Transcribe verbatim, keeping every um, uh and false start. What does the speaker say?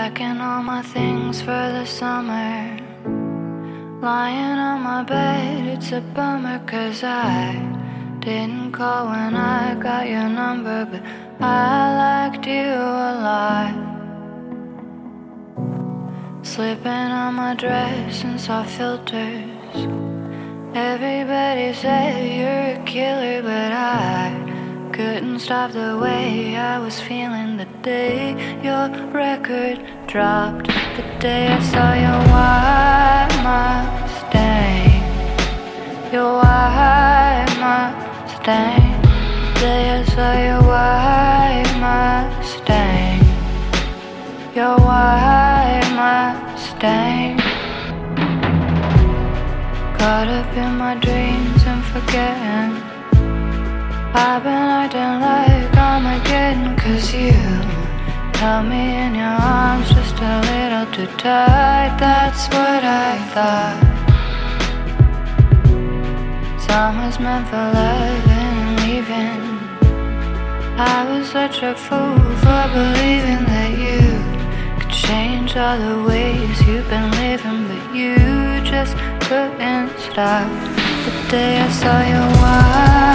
Packing all my things for the summer. Lying on my bed, it's a bummer, 'cause I didn't call when I got your number, but I liked you a lot. Slipping on my dress and saw filters. Everybody said you're a killer, but I couldn't stop the way I was feeling the day your record dropped. The day I saw your white Mustang, your white Mustang. The day I saw your white Mustang, your white Mustang. Caught up in my dreams and forgetting I've been acting like Armageddon, 'cause you held me in your arms just a little too tight. That's what I thought. Summer's meant for loving and leaving. I was such a fool for believing that you could change all the ways you've been living, but you just couldn't stop. The day I saw your wife